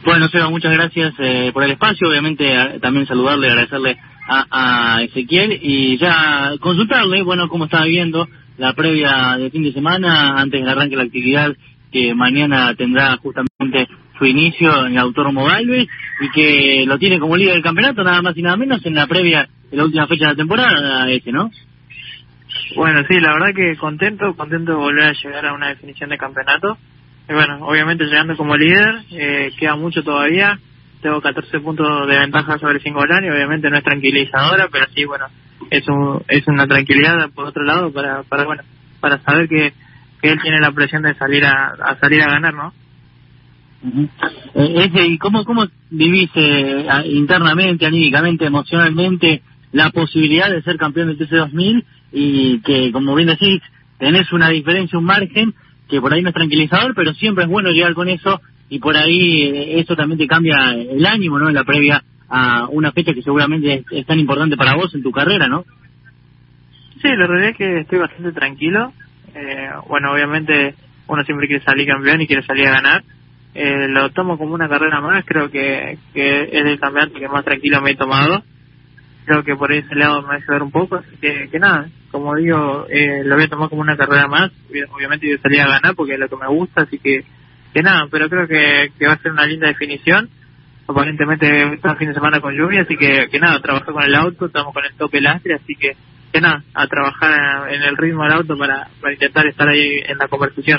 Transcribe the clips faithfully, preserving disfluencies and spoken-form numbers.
Bueno, Seba, muchas gracias eh, por el espacio. Obviamente a, también saludarle, agradecerle a, a Ezequiel y ya consultarle, bueno, cómo está viviendo la previa de fin de semana antes del arranque de la actividad que mañana tendrá justamente su inicio en el Autódromo Galvez y que lo tiene como líder del campeonato, nada más y nada menos, en la previa de la última fecha de la temporada ese, ¿no? Bueno, sí, la verdad que contento, contento de volver a llegar a una definición de campeonato. Y bueno, obviamente llegando como líder, eh, queda mucho todavía, tengo catorce puntos de ventaja sobre Cingolani, obviamente no es tranquilizadora, pero sí, bueno, es un, es una tranquilidad por otro lado para, para bueno, para saber que, que él tiene la presión de salir a, a salir a ganar, ¿no? Uh-huh. Eh, ese, ¿y cómo, cómo vivís eh, internamente, anímicamente, emocionalmente la posibilidad de ser campeón del T C dos mil y que, como bien decís, tenés una diferencia, un margen que por ahí no es tranquilizador, pero siempre es bueno llegar con eso y por ahí eh, eso también te cambia el ánimo, ¿no? En la previa a una fecha que seguramente es, es tan importante para vos en tu carrera, ¿no? Sí, la realidad es que estoy bastante tranquilo. Eh, bueno, obviamente uno siempre quiere salir campeón y quiere salir a ganar. Eh, lo tomo como una carrera más, creo que, que es el campeonato que más tranquilo me he tomado. Creo que por ese lado me va a ayudar un poco, así que, que nada, como digo, eh, lo voy a tomar como una carrera más, obviamente yo salí a ganar porque es lo que me gusta, así que, que nada, pero creo que, que va a ser una linda definición. Aparentemente está el fin de semana con lluvia, así que, que nada, trabajé con el auto, estamos con el tope lastre, así que, que nada, a trabajar en el ritmo del auto para, para intentar estar ahí en la conversación.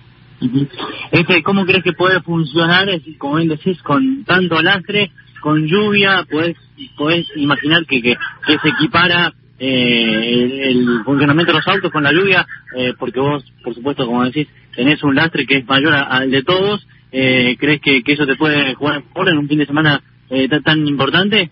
Este, ¿cómo crees que puede funcionar, como bien decís, con tanto lastre, con lluvia? ¿Podés, podés imaginar que, que, que se equipara eh, el, el funcionamiento de los autos con la lluvia? Eh, porque vos, por supuesto, como decís, tenés un lastre que es mayor a, al de todos. Eh, ¿Crees que, que eso te puede jugar mejor en un fin de semana eh, tan, tan importante?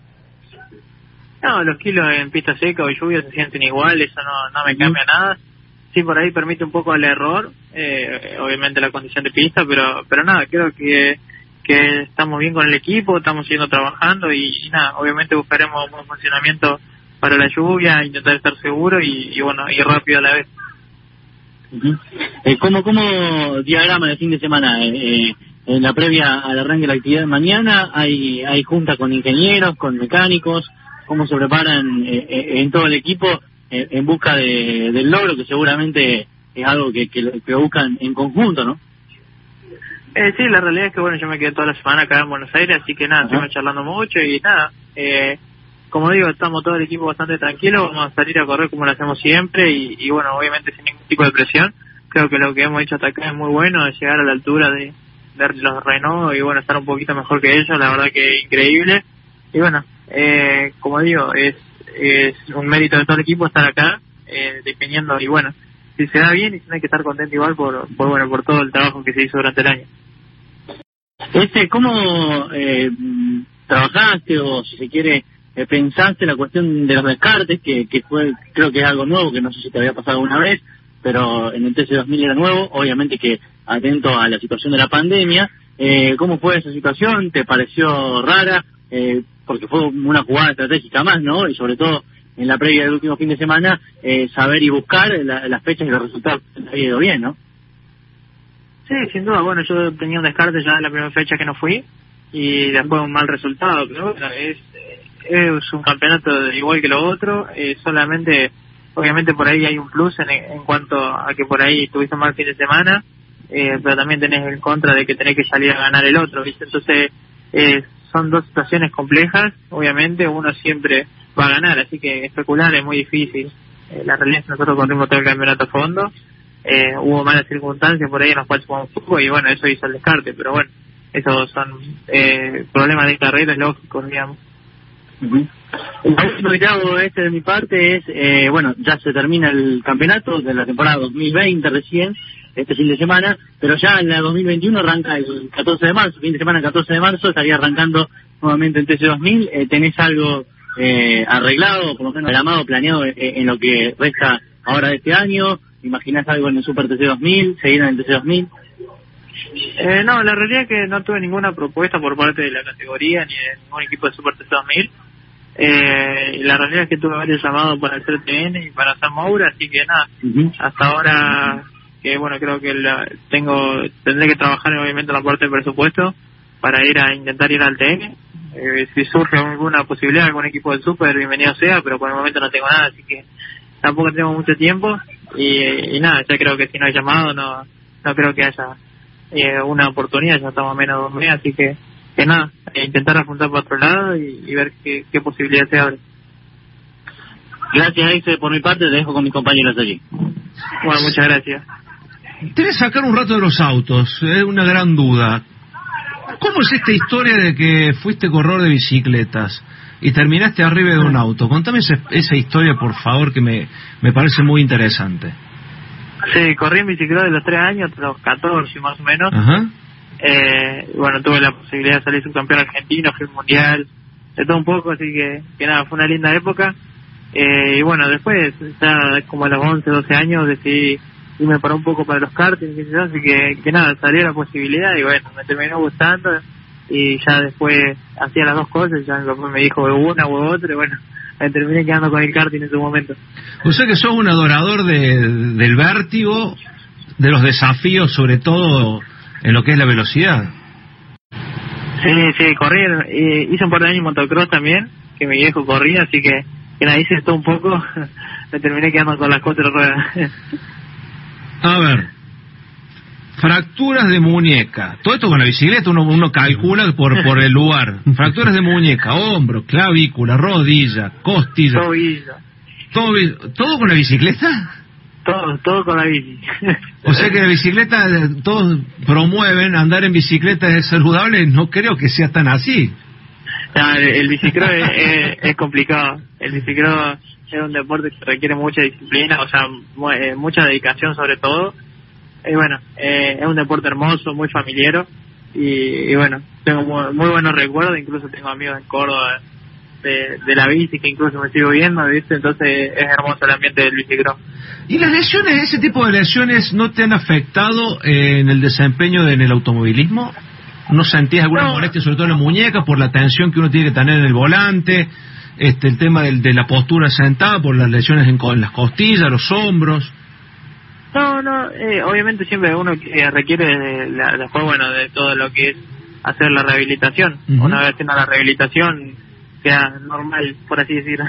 No, los kilos en pista seca o lluvia se sienten igual, eso no, no me cambia nada. Sí, por ahí permite un poco el error, eh, obviamente la condición de pista, pero pero nada, creo que que estamos bien con el equipo, estamos siguiendo trabajando y, y nada, obviamente buscaremos un buen funcionamiento para la lluvia, intentar estar seguro y, y bueno, y rápido a la vez. Uh-huh. Eh, ¿Cómo, cómo diagrama el fin de semana? Eh, en la previa al arranque de la actividad de mañana, ¿hay, hay junta con ingenieros, con mecánicos? ¿Cómo se preparan eh, eh, en todo el equipo eh, en busca de, del logro, que seguramente es algo que, que, que buscan en conjunto, ¿no? Eh, sí, la realidad es que bueno, yo me quedé toda la semana acá en Buenos Aires, así que nada, estuvimos charlando mucho y nada, eh, como digo, estamos todo el equipo bastante tranquilo, vamos a salir a correr como lo hacemos siempre y, y bueno, obviamente sin ningún tipo de presión. Creo que lo que hemos hecho hasta acá es muy bueno, de llegar a la altura de, de los Renault y bueno, estar un poquito mejor que ellos, la verdad que increíble. Y bueno, eh, como digo, es, es un mérito de todo el equipo estar acá, eh, definiendo y bueno, si se da bien y si no hay que estar contento igual por, por bueno, por todo el trabajo que se hizo durante el año. Este, ¿cómo eh, trabajaste o si se quiere eh, pensaste la cuestión de los descartes, que, que fue, creo que es algo nuevo, que no sé si te había pasado alguna vez, pero en el T C dos mil era nuevo, obviamente que atento a la situación de la pandemia? Eh, ¿Cómo fue esa situación? ¿Te pareció rara? Eh, porque fue una jugada estratégica más, ¿no? Y sobre todo en la previa del último fin de semana, eh, saber y buscar la, las fechas y los resultados que había ido bien, ¿no? Sí, sin duda. Bueno, yo tenía un descarte ya en la primera fecha que no fui y después un mal resultado, pero bueno, es, es un campeonato igual que lo otro, eh, solamente, obviamente por ahí hay un plus en, en cuanto a que por ahí tuviste un mal fin de semana, eh, pero también tenés el contra de que tenés que salir a ganar el otro, ¿viste? Entonces, eh, son dos situaciones complejas, obviamente uno siempre va a ganar, así que especular es muy difícil. Eh, la realidad es que nosotros corrimos todo el campeonato a fondo. Eh, hubo malas circunstancias por ahí en las cuales jugamos fútbol y bueno, eso hizo el descarte, pero bueno, esos son eh, problemas de carreras lógicos, digamos. Uh-huh. El último que te hago este de mi parte es, eh, bueno, ya se termina el campeonato de la temporada dos mil veinte recién, este fin de semana, pero ya en la dos mil veintiuno arranca el catorce de marzo, fin de semana catorce de marzo, estaría arrancando nuevamente el T C dos mil. Eh, ¿Tenés algo eh, arreglado, por lo menos programado, planeado en, en lo que resta ahora de este año? ¿Imaginás algo en el Super T C dos mil, seguir en el T C dos mil? Eh, no, la realidad es que no tuve ninguna propuesta por parte de la categoría ni de ningún equipo de Super T C dos mil. Eh, la realidad es que tuve varios llamados para el C T N y para hacer Moura, así que nada, uh-huh. Hasta ahora, que bueno, creo que la, tengo tendré que trabajar obviamente en la parte del presupuesto, para ir a intentar ir al T N. Eh, si surge alguna posibilidad, algún equipo del Super, bienvenido sea, pero por el momento no tengo nada, así que tampoco tengo mucho tiempo y, y nada, ya creo que si no hay llamado no no creo que haya eh, una oportunidad, ya estamos a menos de un mes, así que que nada, eh, intentar apuntar por otro lado y, y ver qué, qué posibilidad se abre. Gracias, Ace, por mi parte, te dejo con mis compañeros allí. Bueno, muchas gracias. Te voy a sacar un rato de los autos, es eh, una gran duda. ¿Cómo es esta historia de que fuiste corredor de bicicletas y terminaste arriba de un auto? Contame esa, esa historia, por favor, que me, me parece muy interesante. Sí, corrí en bicicleta de los tres años hasta los catorce más o menos. Ajá. Eh, bueno, tuve la posibilidad de salir subcampeón argentino, fui mundial, de todo un poco, así que, que nada, fue una linda época. Eh, y bueno, después, ya como a los once, doce años, decidí irme para un poco para los karting, qué sé yo, así que, que nada, salió la posibilidad y bueno, me terminó gustando y ya después hacía las dos cosas, ya mi papá me dijo una u otra y bueno, me terminé quedando con el karting en ese momento. O sea que sos un adorador de, del vértigo, de los desafíos, sobre todo en lo que es la velocidad. Sí, sí, corrí, eh, hice un par de años motocross también, que mi viejo corría, así que, que nada, hice todo un poco, me terminé quedando con las cuatro ruedas. A ver, fracturas de muñeca, todo esto con la bicicleta uno, uno calcula por por el lugar. Fracturas de muñeca, hombro, clavícula, rodilla, costilla. Tobillo. ¿Todo, todo con la bicicleta? Todo, todo con la bici. O sea que la bicicleta, todos promueven andar en bicicleta es saludable, no creo que sea tan así. No, el, el bicicross es, es, es complicado. El bicicross es un deporte que requiere mucha disciplina, o sea, mu eh, mucha dedicación sobre todo. Y bueno, eh, es un deporte hermoso, muy familiar. Y, y bueno, tengo muy, muy buenos recuerdos, incluso tengo amigos en Córdoba de, de la bici que incluso me sigo viendo, ¿viste? Entonces es hermoso el ambiente del bicicross. ¿Y las lesiones, ese tipo de lesiones, no te han afectado eh, en el desempeño de, en el automovilismo? ¿No sentías alguna no. molestia, sobre todo en la muñeca, por la tensión que uno tiene que tener en el volante? Este, el tema del, de la postura sentada, por las lesiones en, en las costillas, los hombros. No, no, eh, obviamente siempre uno que requiere de la, después, bueno, de todo lo que es hacer la rehabilitación. Uh-huh. Una vez haciendo la rehabilitación, queda normal, por así decirlo.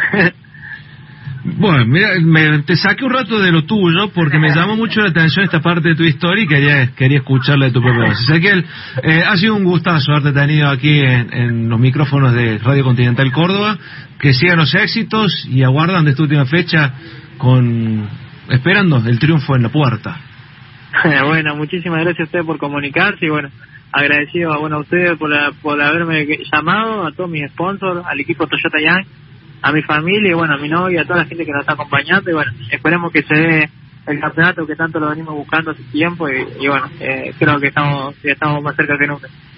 Bueno, mira, me, te saqué un rato de lo tuyo porque me llamó mucho la atención esta parte de tu historia y quería, quería escucharla de tu propia voz. Ezequiel, eh, ha sido un gustazo haberte tenido aquí en, en los micrófonos de Radio Continental Córdoba. Que sigan los éxitos y aguardan de esta última fecha con esperando el triunfo en la puerta. Bueno, muchísimas gracias a ustedes por comunicarse y bueno, agradecido a, bueno, a ustedes por, la, por haberme llamado, a todos mis sponsors, al equipo Toyota Young, a mi familia y bueno, a mi novia, a toda la gente que nos está acompañando y bueno, esperemos que se dé el campeonato que tanto lo venimos buscando hace tiempo y, y bueno, eh, creo que estamos, estamos más cerca que nunca.